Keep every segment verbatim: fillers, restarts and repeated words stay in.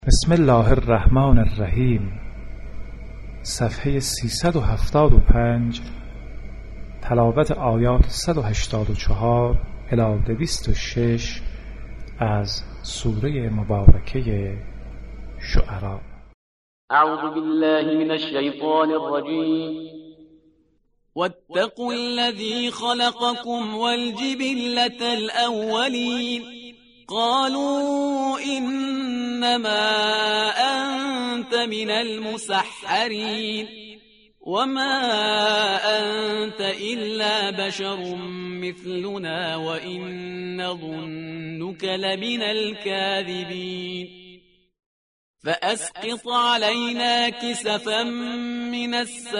بسم الله الرحمن الرحیم. صفحه سیصد و هفتاد و پنج، تلاوت آیات صد و هشتاد و چهار الی دویست و شش از سوره مبارکه شعراء. اعوذ بالله من الشیطان الرجیم. واتقوا الذي خلقكم والجبلة الأولين قالوا إنما أنت من المسحرين وما أنت إلا بشر مثلنا وإن نظنك لمن الكاذبين فأسقط علينا كسفا من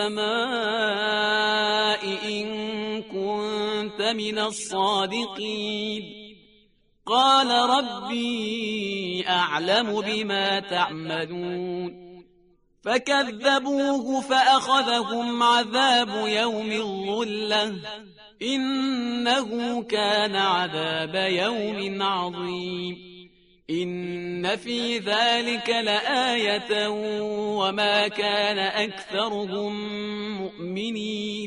السماء إن كنت من الصادقين قال ربي أعلم بما تعملون فكذبوه فأخذهم عذاب يوم الظلة إنه كان عذاب يوم عظيم إن في ذلك لآية وما كان أكثرهم مؤمنين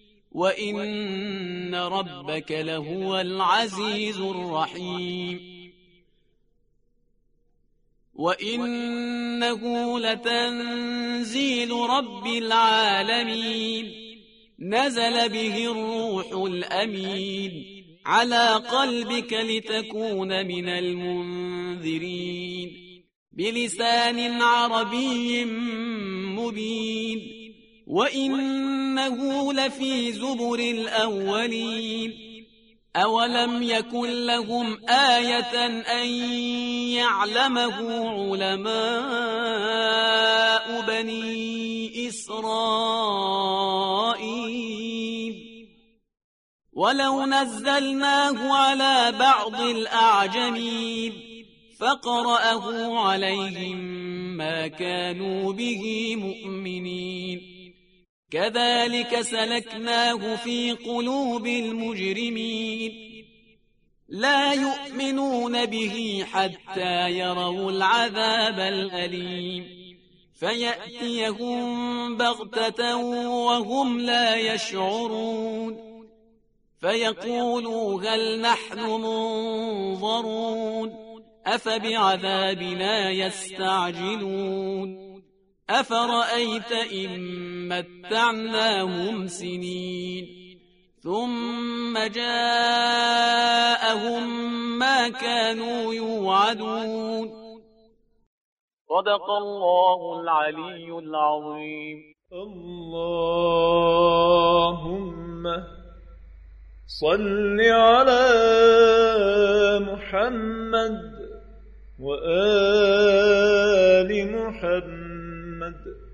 وإن ربك لهو العزيز الرحيم وإنه لتنزيل رب العالمين نزل به الروح الأمين على قلبك لتكون من المنذرين بلسان عربي مبين وإنه لفي زبر الأولين أولم يكن لهم آية أن يعلمه علماء بني إسرائيل ولو نزلناه على بعض الأعجمين فقرأه عليهم ما كانوا به مؤمنين كذلك سلكناه في قلوب المجرمين لا يؤمنون به حتى يروا العذاب الأليم فيأتيهم بغتة وهم لا يشعرون فيقولوا هل نحن منظرون أفبعذابنا يستعجلون أفرأيت إن متعناهم سنين ثم جاءهم ما كانوا يوعدون صدق الله العلي العظيم. اللهم صل على محمد وآل محمد